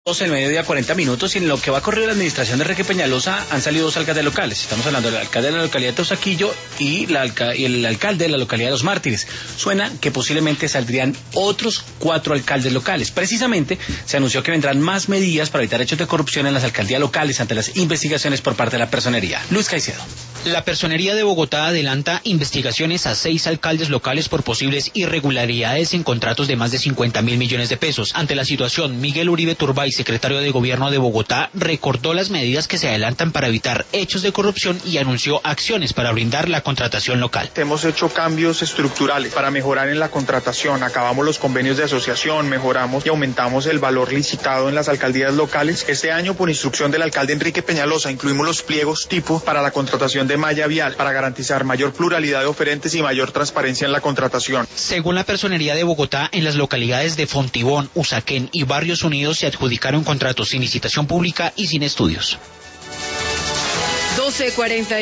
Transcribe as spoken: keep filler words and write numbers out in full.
El mediodía cuarenta minutos, y en lo que va a correr la administración de Enrique Peñalosa han salido dos alcaldes locales. Estamos hablando del alcalde de la localidad de Teusaquillo y, la alca y el alcalde de la localidad de Los Mártires. Suena que posiblemente saldrían otros cuatro alcaldes locales. Precisamente se anunció que vendrán más medidas para evitar hechos de corrupción en las alcaldías locales ante las investigaciones por parte de la personería. Luis Caicedo. La Personería de Bogotá adelanta investigaciones a seis alcaldes locales por posibles irregularidades en contratos de más de cincuenta mil millones de pesos. Ante la situación, Miguel Uribe Turbay, secretario de Gobierno de Bogotá, recordó las medidas que se adelantan para evitar hechos de corrupción y anunció acciones para blindar la contratación local. Hemos hecho cambios estructurales para mejorar en la contratación. Acabamos los convenios de asociación, mejoramos y aumentamos el valor licitado en las alcaldías locales. Este año, por instrucción del alcalde Enrique Peñalosa, incluimos los pliegos tipo para la contratación de malla vial para garantizar mayor pluralidad de oferentes y mayor transparencia en la contratación. Según la Personería de Bogotá, en las localidades de Fontibón, Usaquén y Barrios Unidos se adjudicaron contratos sin licitación pública y sin estudios. doce cuarenta